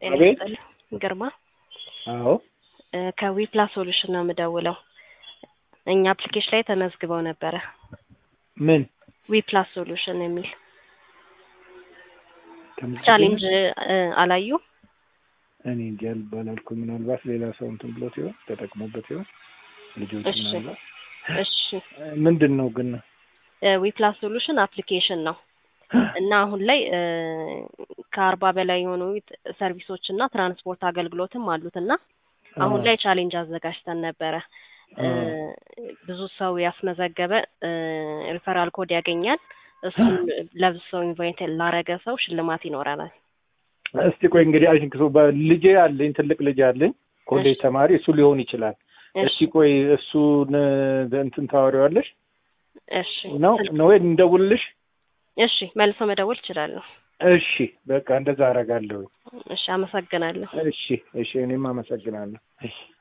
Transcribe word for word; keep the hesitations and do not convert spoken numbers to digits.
አቤት ግርማ አዎ ከዊፕላስ ሶሉሽን ነው የምደውለው። እኛ አፕሊኬሽን ላይ ተመዝግበው ነበረ። ምን ዊፕላስ ሶሉሽን የሚል ቻሌንጅ አላዩ? እኔ እንጃ ባላልኩ ምናልባት ሌላ ሰው እንትን ብሎት ይሆን ተጠቅሞበት ይሆን ልጆች ምናልባት። እሺ ምንድነው ግን? ዊፕላስ ሶሉሽን አፕሊኬሽን ነው እና አሁን ላይ ከአርባ በላይ የሆኑ ሰርቪሶች እና ትራንስፖርት አገልግሎትም አሉትና አሁን ላይ ቻሌንጅ አዘጋጅተን ነበረ። ብዙ ሰው ያስመዘገበ ሪፈራል ኮድ ያገኛል። እሱን ለብሰው ኢንቫይት ላረገ ሰው ሽልማት ይኖራል። እስቲ ቆይ እንግዲህ አይ ቲንክ ሶ ልጄ አለኝ ትልቅ ልጅ አለኝ ኮሌጅ ተማሪ እሱ ሊሆን ይችላል። እስቲ ቆይ እሱን እንትን ታወሪዋለሽ? እሺ ነው ነው እንደውልልሽ? እሺ መልሶ መደወል ይችላል። እሺ በቃ እንደዛ አደርጋለሁ። እሺ አመሰግናለሁ። እሺ እሺ እኔም አመሰግናለሁ። እሺ